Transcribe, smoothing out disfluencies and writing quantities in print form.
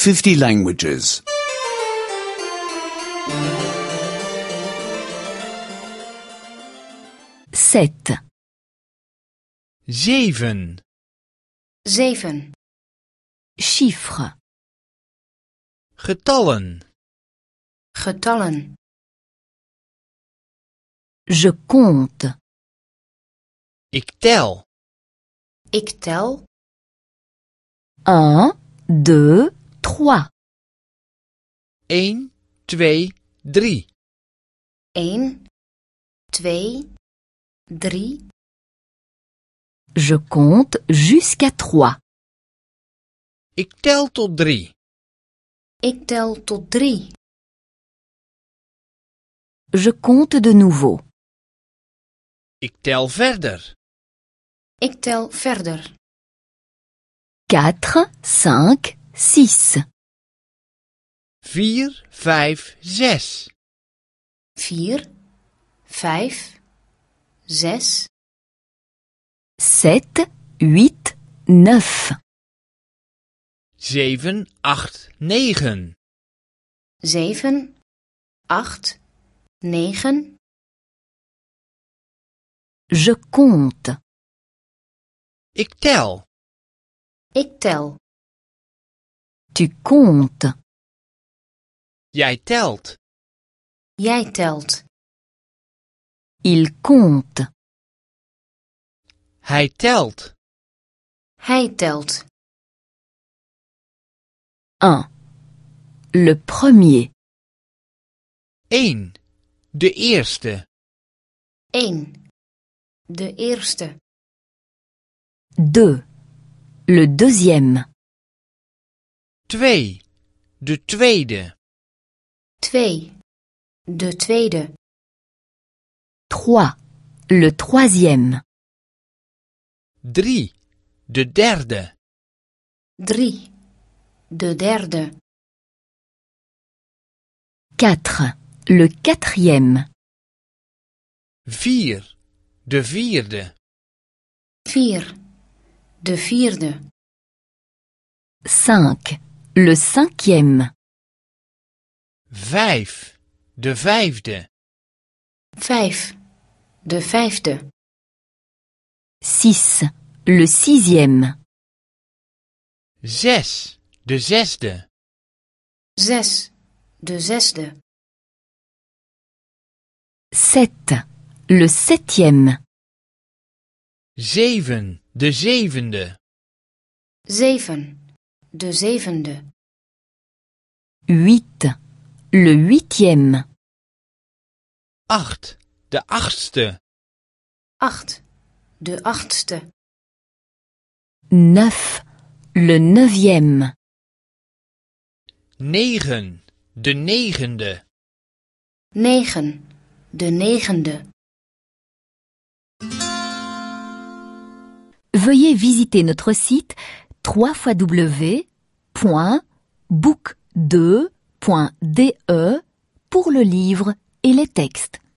50 languages. 7. 7. 7. Chiffres. Getallen. Getallen. Je compte. Ik tel. Ik tel 1, 2, 3. 1, 2, 3. 1, 2, 3. Je compte jusqu'à 3. Ik tel tot 3. Ik tel tot 3. Je compte de nouveau. Ik tel verder. Ik tel verder. 4, 5, 6. 4, 5, 6. 4, 5, 6. 7, 8, 9. 7, 8, 9. 7, 8, 9. Je compte. Ik tel. Ik tel. Tu comptes. Jij telt. Jij telt. Il compte. Hij telt. Hij telt. 1. Le premier. 1. De eerste. 1. De eerste. 2. Le deuxième. 2. De tweede. 2. De tweede. 3. Le troisième. 3. De derde. 3. De derde. 4. Le quatrième. 4. De vierde. 4. De vierde. 5. Le cinquième. 5. De vijfde. 5. De vijfde. 6. Le sixième. 6. De zesde. 6. De zesde. 7. Le septième. 7. De zevende. 7. De zevende. 8. Le huitième. 8. De achtste. 8. De achtste. 9. Le neuvième. 9. De negende. 9. De negende. Veuillez visiter notre site www.book2.de pour le livre et les textes.